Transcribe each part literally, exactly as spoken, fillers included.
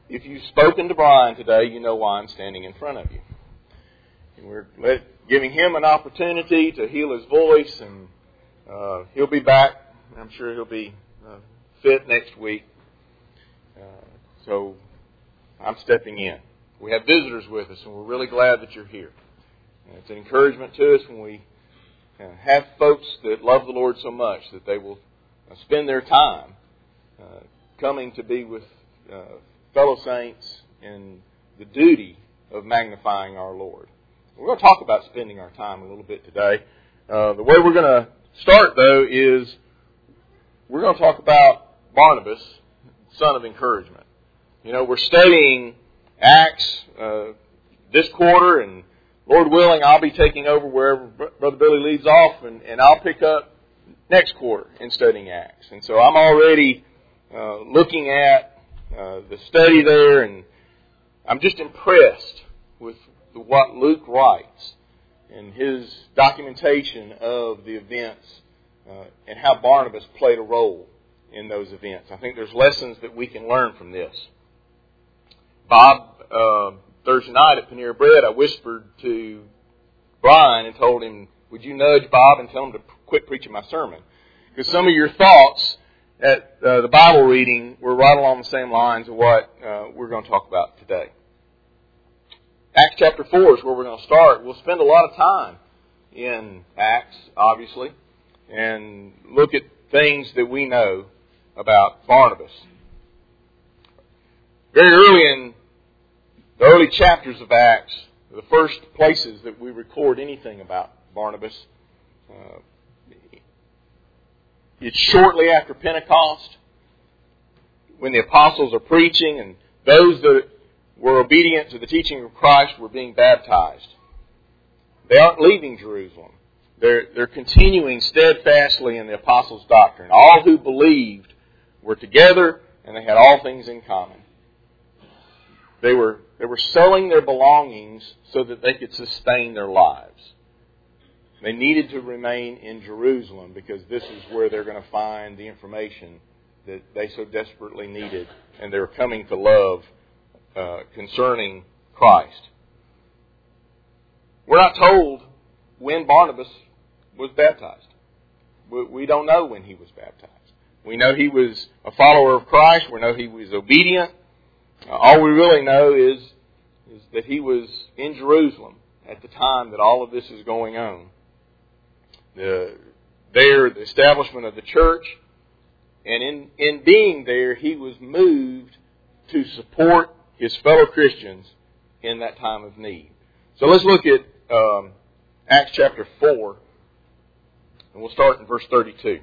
if you've spoken to Brian today, you know why I'm standing in front of you. And we're let, giving him an opportunity to heal his voice, and uh, he'll be back. I'm sure he'll be uh, fit next week. Uh, so I'm stepping in. We have visitors with us, and we're really glad that you're here. And it's an encouragement to us when we uh, have folks that love the Lord so much that they will uh, spend their time uh, coming to be with uh, fellow saints in the duty of magnifying our Lord. We're going to talk about spending our time a little bit today. Uh, the way we're going to start, though, is we're going to talk about Barnabas, son of encouragement. You know, we're studying Acts uh, this quarter, and Lord willing, I'll be taking over wherever Brother Billy leaves off, and, and I'll pick up next quarter in studying Acts. And so I'm already uh, looking at uh, the study there, and I'm just impressed with the, what Luke writes and his documentation of the events uh, and how Barnabas played a role in those events. I think there's lessons that we can learn from this. Bob, uh, Thursday night at Panera Bread, I whispered to Brian and told him, would you nudge Bob and tell him to quit preaching my sermon? Because some of your thoughts at uh, the Bible reading were right along the same lines of what uh, we're going to talk about today. Acts chapter four is where we're going to start. We'll spend a lot of time in Acts, obviously, and look at things that we know about Barnabas. Very early in the early chapters of Acts, the first places that we record anything about Barnabas, uh, it's shortly after Pentecost, when the apostles are preaching and those that were obedient to the teaching of Christ were being baptized. They aren't leaving Jerusalem. They're, they're continuing steadfastly in the apostles' doctrine. All who believed were together, and they had all things in common. They were, they were selling their belongings so that they could sustain their lives. They needed to remain in Jerusalem because this is where they're going to find the information that they so desperately needed and they're coming to love uh, concerning Christ. We're not told when Barnabas was baptized. We, we don't know when he was baptized. We know he was a follower of Christ. We know he was obedient. Uh, all we really know is, is that he was in Jerusalem at the time that all of this is going on. The, there, the establishment of the church, and in, in being there, he was moved to support his fellow Christians in that time of need. So let's look at um, Acts chapter four, and we'll start in verse thirty-two.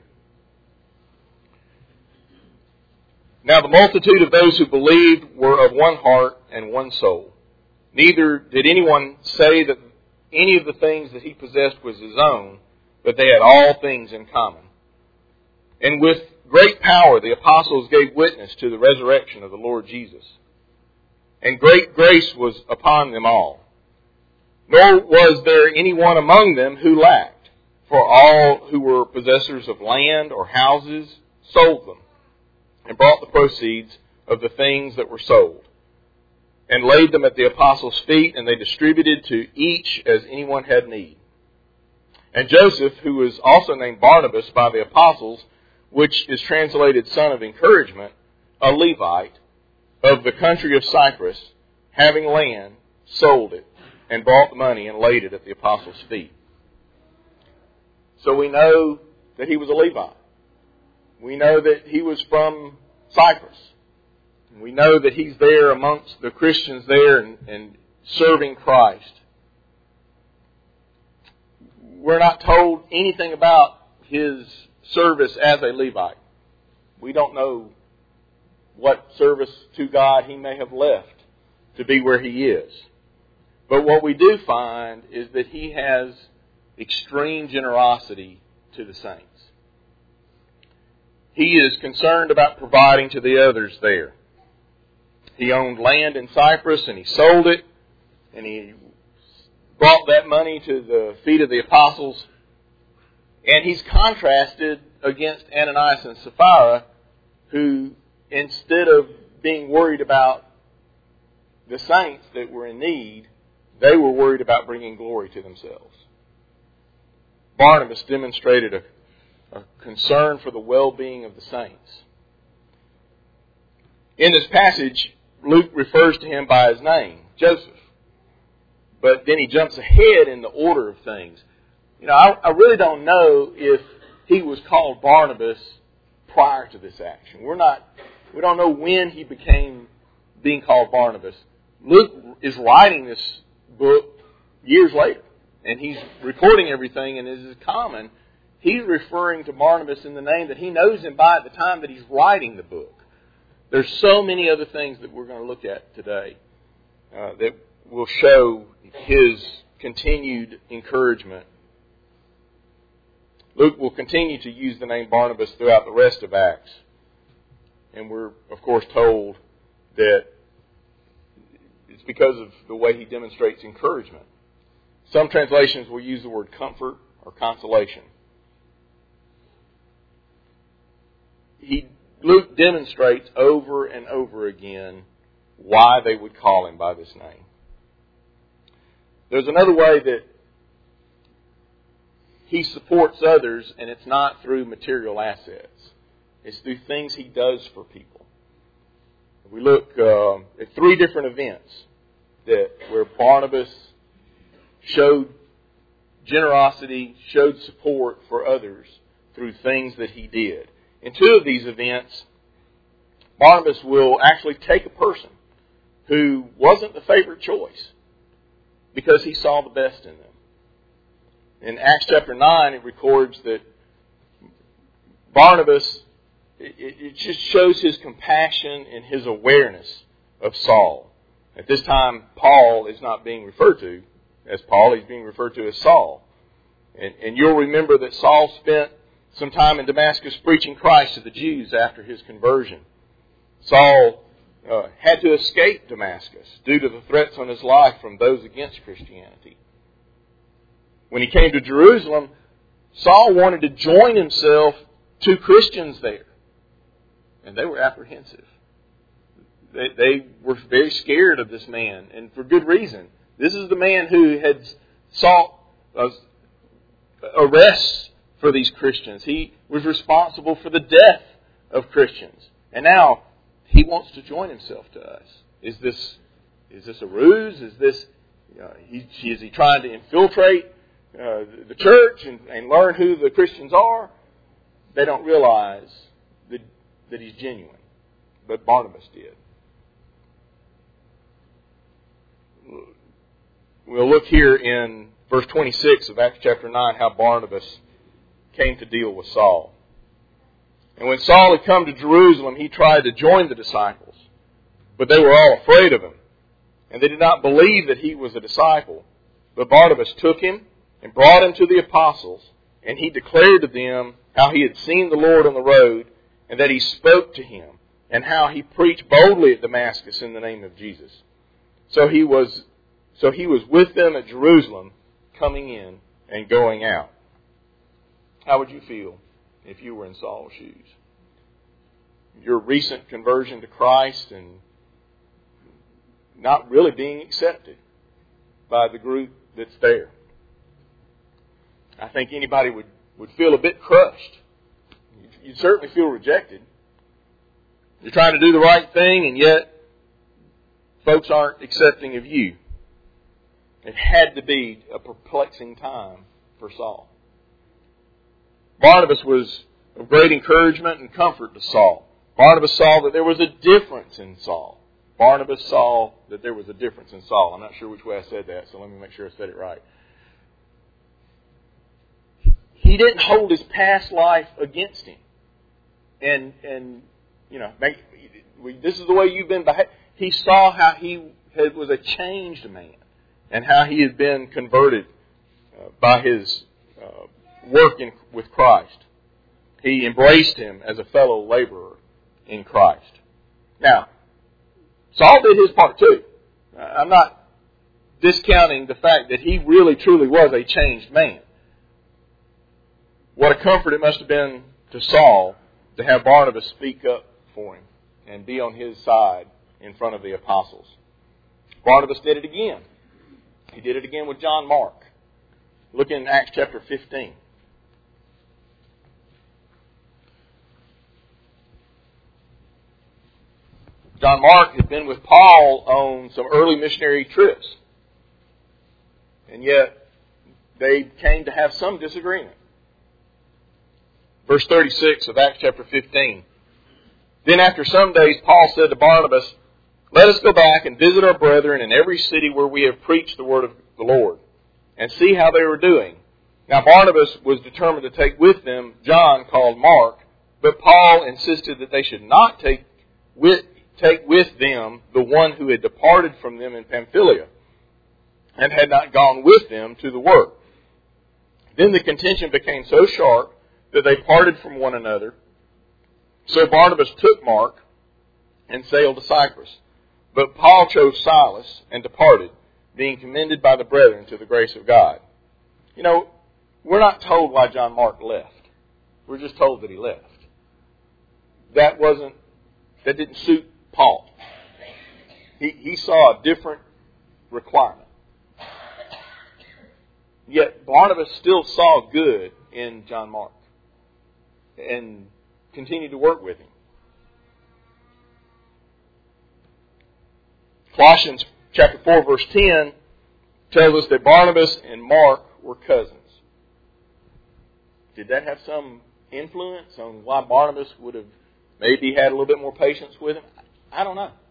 Now the multitude of those who believed were of one heart and one soul. Neither did anyone say that any of the things that he possessed was his own, but they had all things in common. And with great power the apostles gave witness to the resurrection of the Lord Jesus. And great grace was upon them all. Nor was there anyone among them who lacked, for all who were possessors of land or houses sold them, and brought the proceeds of the things that were sold, and laid them at the apostles' feet, and they distributed to each as anyone had need. And Joseph, who was also named Barnabas by the apostles, which is translated son of encouragement, a Levite, of the country of Cyprus, having land, sold it, and brought the money and laid it at the apostles' feet. So we know that he was a Levite. We know that he was from Cyprus. We know that he's there amongst the Christians there and, and serving Christ. We're not told anything about his service as a Levite. We don't know what service to God he may have left to be where he is. But what we do find is that he has extreme generosity to the saints. He is concerned about providing to the others there. He owned land in Cyprus and he sold it, and he brought that money to the feet of the apostles. And he's contrasted against Ananias and Sapphira, who, instead of being worried about the saints that were in need, they were worried about bringing glory to themselves. Barnabas demonstrated a, a concern for the well-being of the saints. In this passage, Luke refers to him by his name, Joseph. But then he jumps ahead in the order of things. You know, I, I really don't know if he was called Barnabas prior to this action. We're not, we don't know when he became being called Barnabas. Luke is writing this book years later, and he's recording everything, and as is common, he's referring to Barnabas in the name that he knows him by at the time that he's writing the book. There's so many other things that we're going to look at today uh, that will show his continued encouragement. Luke will continue to use the name Barnabas throughout the rest of Acts. And we're, of course, told that it's because of the way he demonstrates encouragement. Some translations will use the word comfort or consolation. He, Luke demonstrates over and over again why they would call him by this name. There's another way that he supports others, and it's not through material assets. It's through things he does for people. We look uh, at three different events that where Barnabas showed generosity, showed support for others through things that he did. In two of these events, Barnabas will actually take a person who wasn't the favorite choice because he saw the best in them. In Acts chapter nine, it records that Barnabas, it, it just shows his compassion and his awareness of Saul. At this time, Paul is not being referred to as Paul, he's being referred to as Saul. And, and you'll remember that Saul spent some time in Damascus preaching Christ to the Jews after his conversion. Saul uh, had to escape Damascus due to the threats on his life from those against Christianity. When he came to Jerusalem, Saul wanted to join himself to Christians there. And they were apprehensive. They, they were very scared of this man, and for good reason. This is the man who had sought uh, arrests for these Christians. He was responsible for the death of Christians. And now he wants to join himself to us. Is this is this a ruse? Is this uh, he, is he trying to infiltrate uh, the church and, and learn who the Christians are? They don't realize that, that he's genuine. But Barnabas did. We'll look here in verse twenty-six of Acts chapter nine how Barnabas came to deal with Saul. And when Saul had come to Jerusalem, he tried to join the disciples, but they were all afraid of him, and they did not believe that he was a disciple. But Barnabas took him and brought him to the apostles, and he declared to them how he had seen the Lord on the road, and that he spoke to him, and how he preached boldly at Damascus in the name of Jesus. So he was, so he was with them at Jerusalem, coming in and going out. How would you feel if you were in Saul's shoes? Your recent conversion to Christ and not really being accepted by the group that's there. I think anybody would, would feel a bit crushed. You'd certainly feel rejected. You're trying to do the right thing, and yet folks aren't accepting of you. It had to be a perplexing time for Saul. Barnabas was of great encouragement and comfort to Saul. Barnabas saw that there was a difference in Saul. Barnabas saw that there was a difference in Saul. I'm not sure which way I said that, so let me make sure I said it right. He didn't hold his past life against him. And, and you know, make, this is the way you've been behaving. He saw how he had, was a changed man and how he had been converted uh, by his uh, work in, with Christ. He embraced him as a fellow laborer in Christ. Now, Saul did his part too. I'm not discounting the fact that he really truly was a changed man. What a comfort it must have been to Saul to have Barnabas speak up for him and be on his side in front of the apostles. Barnabas did it again. He did it again with John Mark. Look in Acts chapter fifteen. John Mark had been with Paul on some early missionary trips. And yet, they came to have some disagreement. Verse thirty-six of Acts chapter fifteen. Then after some days, Paul said to Barnabas, "Let us go back and visit our brethren in every city where we have preached the word of the Lord, and see how they were doing." Now Barnabas was determined to take with them John, called Mark, but Paul insisted that they should not take with, take with them the one who had departed from them in Pamphylia, and had not gone with them to the work. Then the contention became so sharp that they parted from one another. So Barnabas took Mark and sailed to Cyprus. But Paul chose Silas and departed, being commended by the brethren to the grace of God. You know, we're not told why John Mark left. We're just told that he left. That wasn't, that didn't suit Paul. He, he saw a different requirement. Yet Barnabas still saw good in John Mark and continued to work with him. Colossians chapter four verse ten tells us that Barnabas and Mark were cousins. Did that have some influence on why Barnabas would have maybe had a little bit more patience with him? I don't know.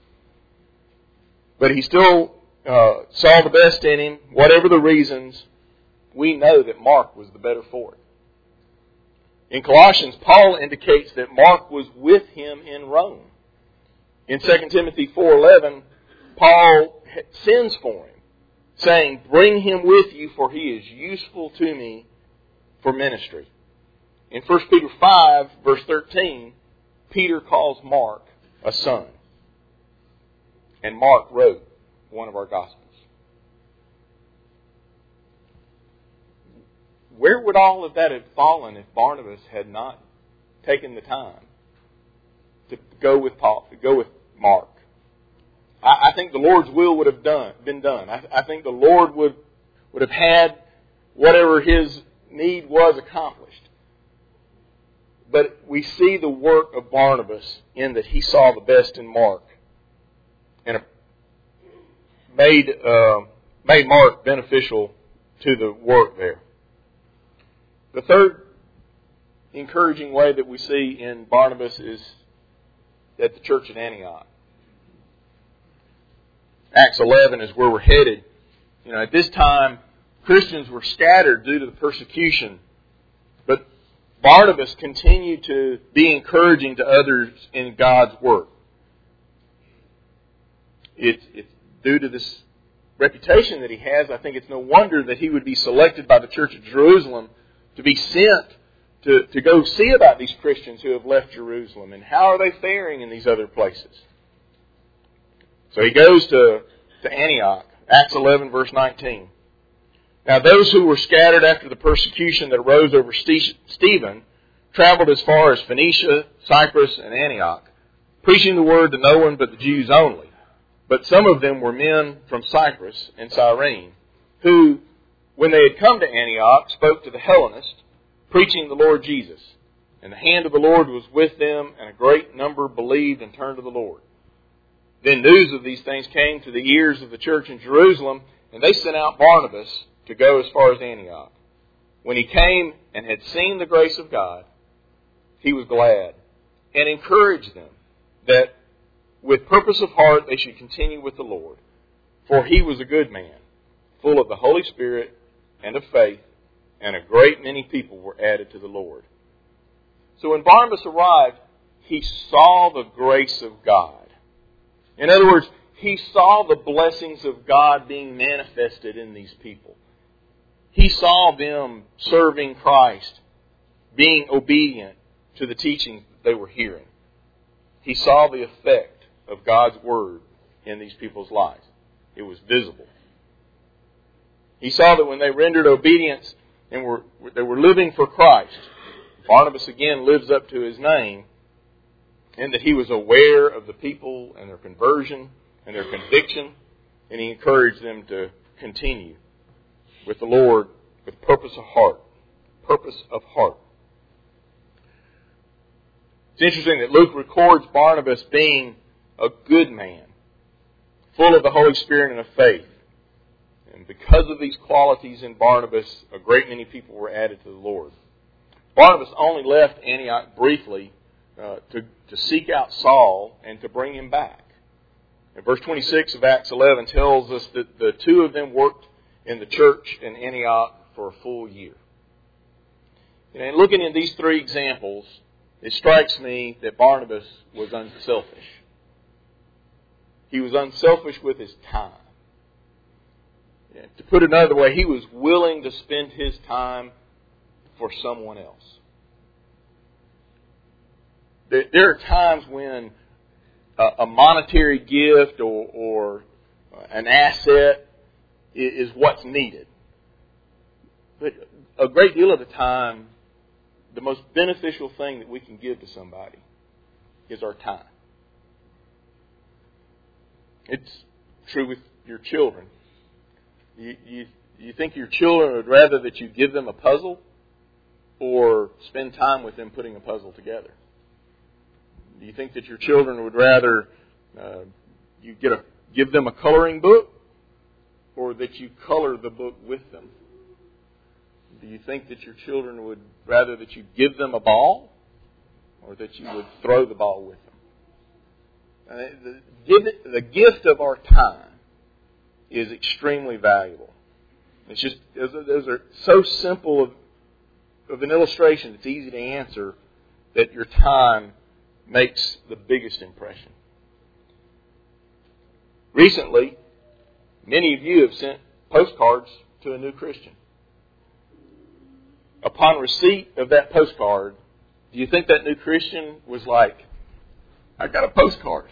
But he still uh, saw the best in him. Whatever the reasons, we know that Mark was the better for it. In Colossians, Paul indicates that Mark was with him in Rome. In Second Timothy four eleven, Paul sends for him, saying, "Bring him with you, for he is useful to me for ministry." In First Peter five, verse thirteen, Peter calls Mark a son. And Mark wrote one of our Gospels. Where would all of that have fallen if Barnabas had not taken the time to go with Paul, to go with Mark? I, I think the Lord's will would have done, been done. I, I think the Lord would would have had whatever His need was accomplished. But we see the work of Barnabas in that he saw the best in Mark and made uh, made Mark beneficial to the work there. The third encouraging way that we see in Barnabas is at the church at Antioch. Acts eleven is where we're headed. You know, at this time, Christians were scattered due to the persecution, but Barnabas continued to be encouraging to others in God's work. It's, it's due to this reputation that he has. I think it's no wonder that he would be selected by the church at Jerusalem to be sent to, to go see about these Christians who have left Jerusalem and how are they faring in these other places. So he goes to, to Antioch, Acts eleven, verse nineteen. Now those who were scattered after the persecution that arose over Stephen traveled as far as Phoenicia, Cyprus, and Antioch, preaching the word to no one but the Jews only. But some of them were men from Cyprus and Cyrene, who, when they had come to Antioch, spoke to the Hellenists, preaching the Lord Jesus. And the hand of the Lord was with them, and a great number believed and turned to the Lord. Then news of these things came to the ears of the church in Jerusalem, and they sent out Barnabas to go as far as Antioch. When he came and had seen the grace of God, he was glad and encouraged them that with purpose of heart they should continue with the Lord. For he was a good man, full of the Holy Spirit and of faith, and a great many people were added to the Lord. So when Barnabas arrived, he saw the grace of God. In other words, he saw the blessings of God being manifested in these people. He saw them serving Christ, being obedient to the teachings that they were hearing. He saw the effect of God's Word in these people's lives. It was visible. He saw that when they rendered obedience and were they were living for Christ, Barnabas again lives up to his name, and that he was aware of the people and their conversion and their conviction. and he encouraged them to continue with the Lord with purpose of heart. Purpose of heart. It's interesting that Luke records Barnabas being a good man, full of the Holy Spirit and of faith. And because of these qualities in Barnabas, a great many people were added to the Lord. Barnabas only left Antioch briefly uh, to, to seek out Saul and to bring him back. And verse twenty-six of Acts eleven tells us that the two of them worked in the church in Antioch for a full year. And looking at these three examples, it strikes me that Barnabas was unselfish. He was unselfish with his time. Yeah, to put it another way, he was willing to spend his time for someone else. There are times when a monetary gift or, or an asset is what's needed. But a great deal of the time, the most beneficial thing that we can give to somebody is our time. It's true with your children. You, you, you think your children would rather that you give them a puzzle or spend time with them putting a puzzle together? Do you think that your children would rather uh, you get a, give them a coloring book or that you color the book with them? Do you think that your children would rather that you give them a ball or that you would throw the ball with them? Uh, the, the gift of our time is extremely valuable. It's just those are so simple of, of an illustration. It's easy to answer that your time makes the biggest impression. Recently, many of you have sent postcards to a new Christian. Upon receipt of that postcard, do you think that new Christian was like, I got a postcard?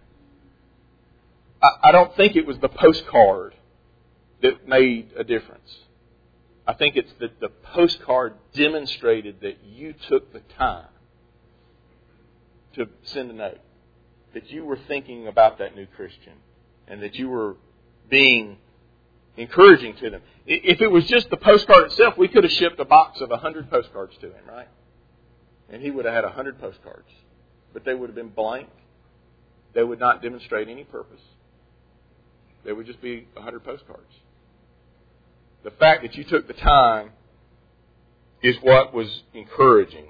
I, I don't think it was the postcard that made a difference. I think it's that the postcard demonstrated that you took the time to send a note, that you were thinking about that new Christian, and that you were being encouraging to them. If it was just the postcard itself, we could have shipped a box of a hundred postcards to him, right? And he would have had a hundred postcards. But they would have been blank. They would not demonstrate any purpose. They would just be a hundred postcards. The fact that you took the time is what was encouraging.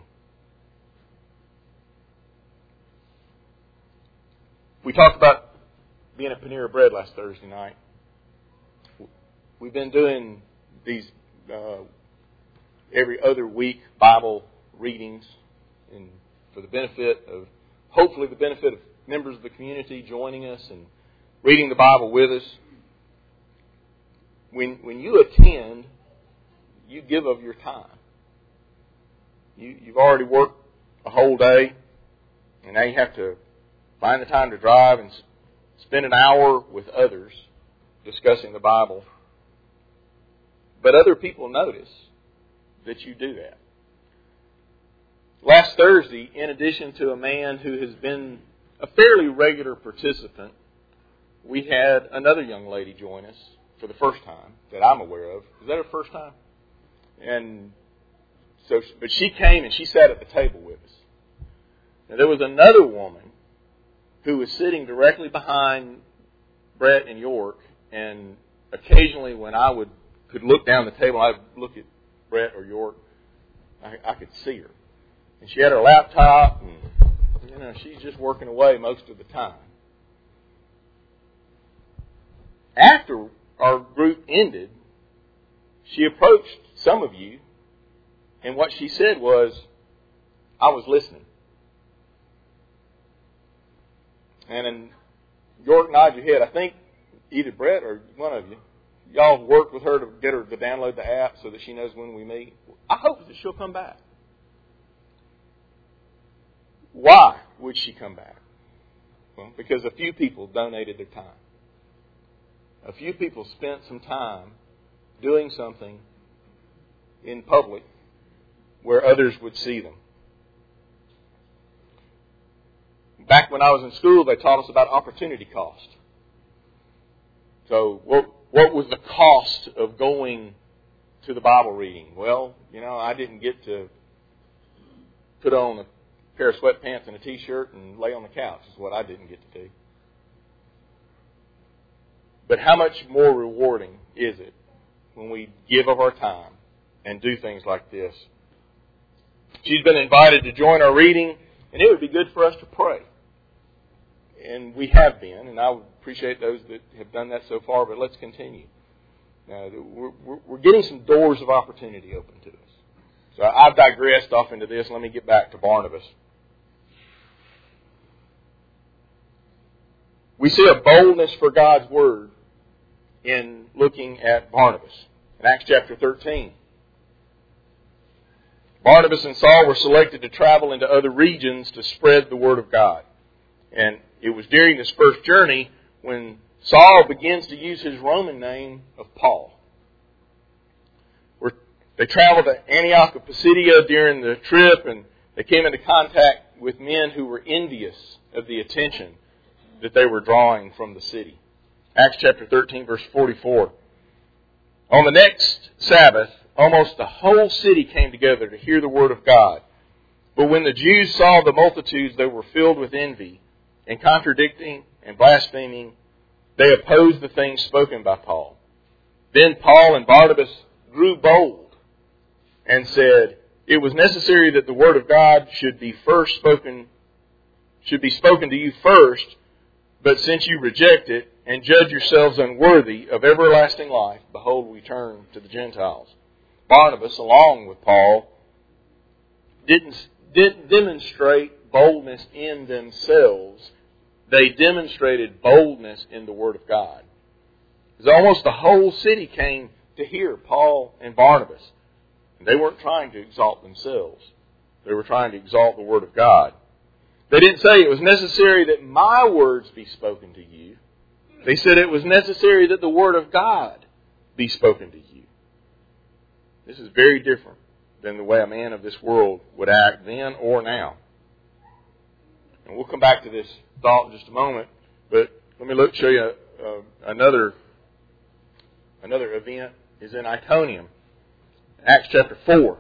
We talked about being at Panera Bread last Thursday night. We've been doing these uh, every other week Bible readings and for the benefit of, hopefully the benefit of members of the community joining us and reading the Bible with us. When when you attend, you give of your time. You, you've already worked a whole day, and now you have to find the time to drive and spend an hour with others discussing the Bible. But other people notice that you do that. Last Thursday, in addition to a man who has been a fairly regular participant, we had another young lady join us for the first time that I'm aware of. Is that her first time? And so, but she came and she sat at the table with us. Now, there was another woman who was sitting directly behind Brett and York, and occasionally when I would could look down the table, I'd look at Brett or York, I, I could see her. And she had her laptop, and you know, she's just working away most of the time. After our group ended, she approached some of you, and what she said was, I was listening. And then York nodded your head. I think either Brett or one of you, y'all worked with her to get her to download the app so that she knows when we meet. I hope that she'll come back. Why would she come back? Well, because a few people donated their time. A few people spent some time doing something in public where others would see them. Back when I was in school, they taught us about opportunity cost. So what, what was the cost of going to the Bible reading? Well, you know, I didn't get to put on a pair of sweatpants and a t-shirt and lay on the couch is what I didn't get to do. But how much more rewarding is it when we give of our time and do things like this? She's been invited to join our reading, and it would be good for us to pray. And we have been, and I would appreciate those that have done that so far, but let's continue. Uh, we're, we're, we're getting some doors of opportunity open to us. So I've digressed off into this. Let me get back to Barnabas. We see a boldness for God's Word in looking at Barnabas. In Acts chapter thirteen, Barnabas and Saul were selected to travel into other regions to spread the Word of God. And it was during this first journey when Saul begins to use his Roman name of Paul. They traveled to Antioch of Pisidia during the trip, and they came into contact with men who were envious of the attention that they were drawing from the city. Acts chapter thirteen, verse forty-four. On the next Sabbath, almost the whole city came together to hear the word of God. But when the Jews saw the multitudes, they were filled with envy, and contradicting and blaspheming, they opposed the things spoken by Paul. Then Paul and Barnabas grew bold and said, "It was necessary that the word of God should be first spoken, should be spoken to you first, but since you reject it and judge yourselves unworthy of everlasting life, behold, we turn to the Gentiles." Barnabas, along with Paul, didn't, didn't demonstrate boldness in themselves. They demonstrated boldness in the Word of God. Because almost the whole city came to hear Paul and Barnabas. And they weren't trying to exalt themselves. They were trying to exalt the Word of God. They didn't say it was necessary that my words be spoken to you. They said it was necessary that the Word of God be spoken to you. This is very different than the way a man of this world would act then or now. And we'll come back to this thought in just a moment. But let me look show you uh, another another event is in Iconium. Acts chapter four.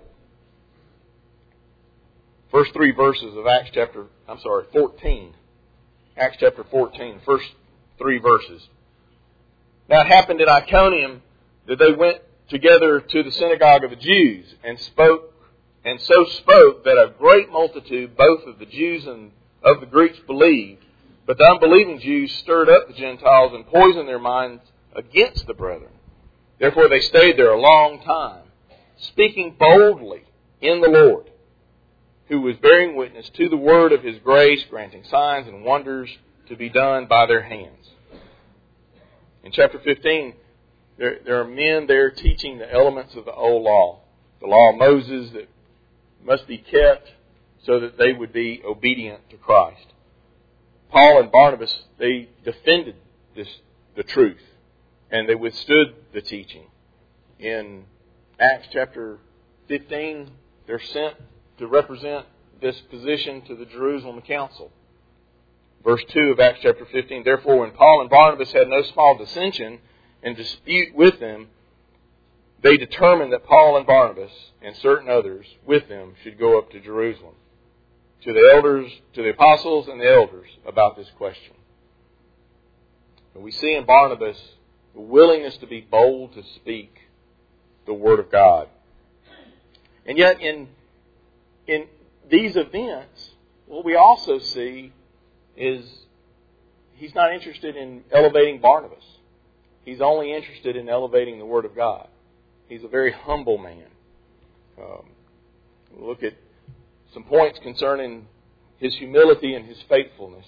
First three verses of Acts chapter, I'm sorry, fourteen. Acts chapter fourteen, first three verses. Now it happened in Iconium that they went together to the synagogue of the Jews and spoke, and so spoke that a great multitude, both of the Jews and of the Greeks, believed. But the unbelieving Jews stirred up the Gentiles and poisoned their minds against the brethren. Therefore they stayed there a long time, speaking boldly in the Lord, who was bearing witness to the word of His grace, granting signs and wonders to be done by their hands. In chapter fifteen, there, there are men there teaching the elements of the old law, the law of Moses that must be kept so that they would be obedient to Christ. Paul and Barnabas, they defended this, the truth, and they withstood the teaching. In Acts chapter fifteen, they're sent to represent this position to the Jerusalem council. Verse two of Acts chapter fifteen, "Therefore when Paul and Barnabas had no small dissension and dispute with them, they determined that Paul and Barnabas and certain others with them should go up to Jerusalem, to the elders, to the apostles and the elders about this question." And we see in Barnabas the willingness to be bold to speak the Word of God. And yet in, in these events, what we also see is he's not interested in elevating Barnabas. He's only interested in elevating the Word of God. He's a very humble man. Um, we'll look at some points concerning his humility and his faithfulness.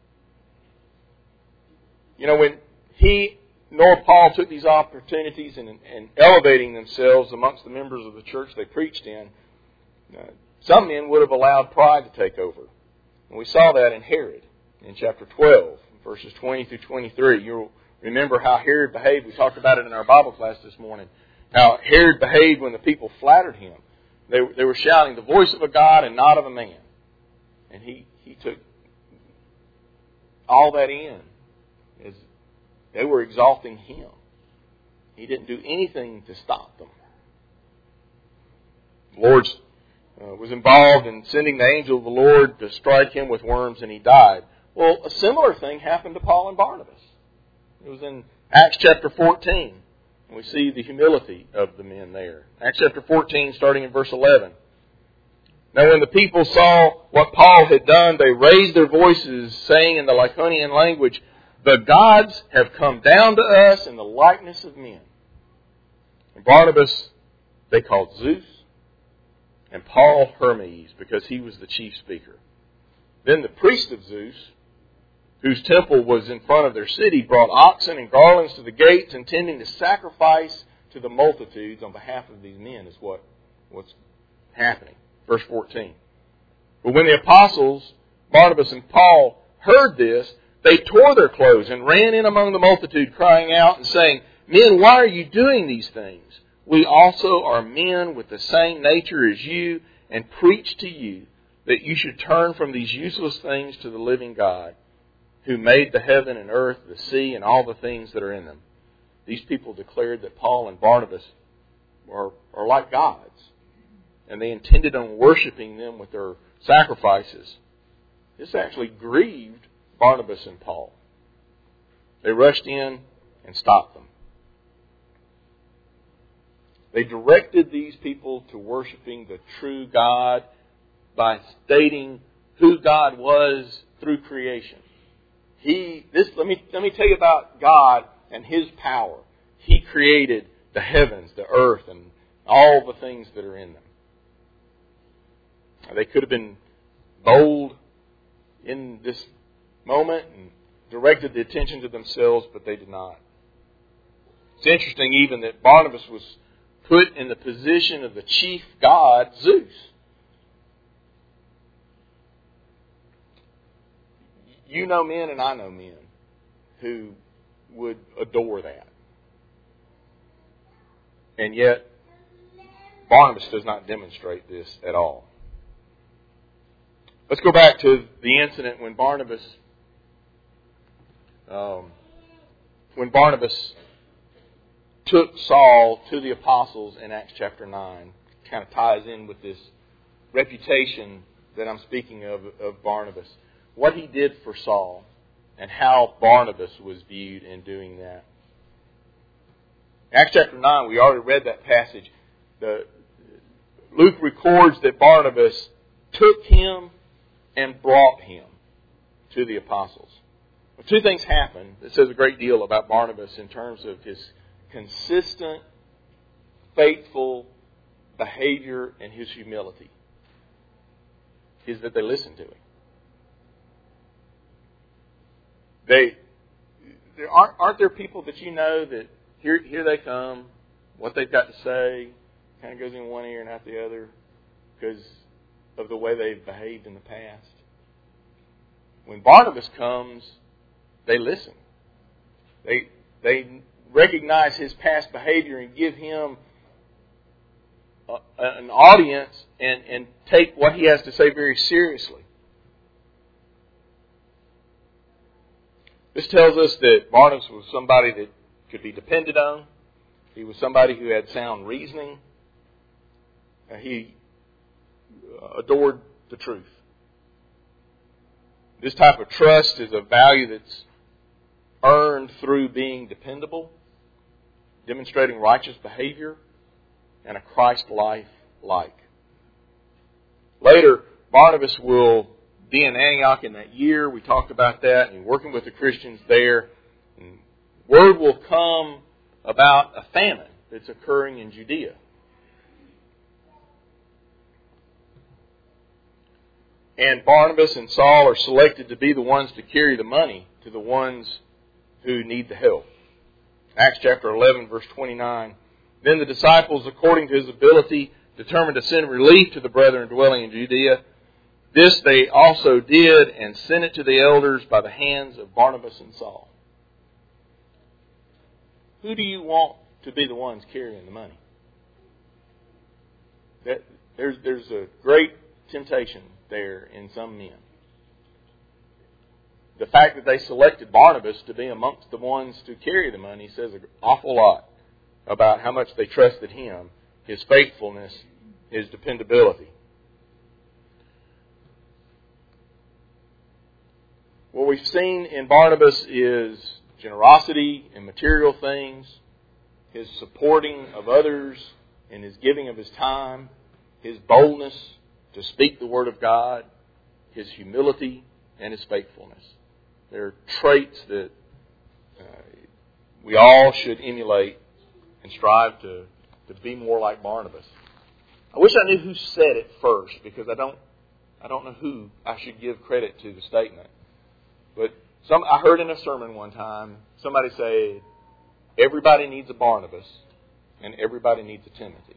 You know, when he nor Paul took these opportunities in, in elevating themselves amongst the members of the church they preached in, uh, some men would have allowed pride to take over. And we saw that in Herod in chapter twelve, verses twenty through twenty-three. You'll remember how Herod behaved. We talked about it in our Bible class this morning. How Herod behaved when the people flattered him. They, they were shouting the voice of a God and not of a man. And he, he took all that in as They were exalting Him. He didn't do anything to stop them. The Lord uh, was involved in sending the angel of the Lord to strike him with worms, and he died. Well, a similar thing happened to Paul and Barnabas. It was in Acts chapter fourteen. And we see the humility of the men there. Acts chapter fourteen, starting in verse eleven. Now when the people saw what Paul had done, they raised their voices, saying in the Lycaonian language, "The gods have come down to us in the likeness of men." And Barnabas they called Zeus, and Paul Hermes, because he was the chief speaker. Then the priest of Zeus, whose temple was in front of their city, brought oxen and garlands to the gates, intending to sacrifice to the multitudes on behalf of these men, is what, what's happening. Verse fourteen. But when the apostles, Barnabas and Paul, heard this, they tore their clothes and ran in among the multitude, crying out and saying, "Men, why are you doing these things? We also are men with the same nature as you, and preach to you that you should turn from these useless things to the living God, who made the heaven and earth, the sea, and all the things that are in them." These people declared that Paul and Barnabas are, are like gods, and they intended on worshiping them with their sacrifices. This actually grieved Barnabas and Paul. They rushed in and stopped them. They directed these people to worshiping the true God by stating who God was through creation. He, this, let me, let me tell you about God and His power. He created the heavens, the earth, and all the things that are in them. They could have been bold in this moment and directed the attention to themselves, but they did not. It's interesting even that Barnabas was put in the position of the chief god, Zeus. You know men and I know men who would adore that. And yet, Barnabas does not demonstrate this at all. Let's go back to the incident when Barnabas, um, when Barnabas took Saul to the apostles in Acts chapter nine. Kind of ties in with this reputation that I'm speaking of, of Barnabas. What he did for Saul and how Barnabas was viewed in doing that. Acts chapter nine, we already read that passage. The, Luke records that Barnabas took him and brought him to the apostles. Well, two things happened that says a great deal about Barnabas in terms of his consistent, faithful behavior and his humility. Is that they listened to him. They there aren't, aren't there people that you know that here here they come, what they've got to say kind of goes in one ear and out the other because of the way they've behaved in the past. When Barnabas comes, they listen. They they recognize his past behavior and give him a, an audience and, and take what he has to say very seriously. This tells us that Barnabas was somebody that could be depended on. He was somebody who had sound reasoning. He adored the truth. This type of trust is a value that's earned through being dependable, demonstrating righteous behavior, and a Christ life like. Later, Barnabas will be in Antioch in that year. We talked about that, and working with the Christians there. And word will come about a famine that's occurring in Judea. And Barnabas and Saul are selected to be the ones to carry the money to the ones who need the help. Acts chapter eleven, verse twenty-nine. Then the disciples, according to his ability, determined to send relief to the brethren dwelling in Judea. This they also did, and sent it to the elders by the hands of Barnabas and Saul. Who do you want to be the ones carrying the money? That, there's, there's a great temptation there in some men. the fact that they selected Barnabas to be amongst the ones to carry the money says an awful lot about how much they trusted him, his faithfulness, his dependability. What we've seen in Barnabas is generosity in material things, his supporting of others, and his giving of his time, his boldness to speak the Word of God, his humility, and his faithfulness. They're traits that uh, we all should emulate and strive to, to be more like Barnabas. I wish I knew who said it first, because I don't I don't know who I should give credit to the statement. But some I heard in a sermon one time somebody say, everybody needs a Barnabas and everybody needs a Timothy.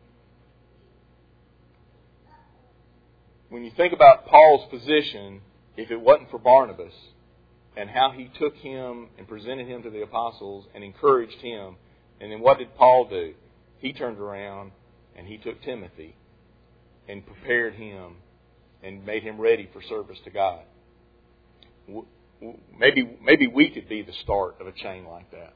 When you think about Paul's position, if it wasn't for Barnabas and how he took him and presented him to the apostles and encouraged him, and then what did Paul do? He turned around and he took Timothy and prepared him and made him ready for service to God. Maybe, maybe we could be the start of a chain like that.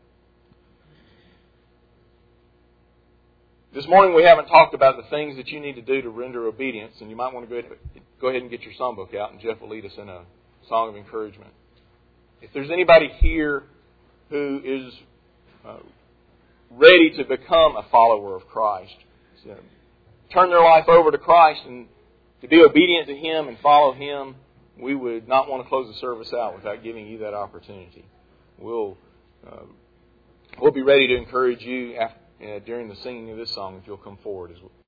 This morning we haven't talked about the things that you need to do to render obedience, and you might want to go ahead, go ahead and get your songbook out, and Jeff will lead us in a song of encouragement. If there's anybody here who is uh, ready to become a follower of Christ, so turn their life over to Christ and to be obedient to Him and follow Him, we would not want to close the service out without giving you that opportunity. We'll uh, we'll be ready to encourage you after, uh, during the singing of this song if you'll come forward as well.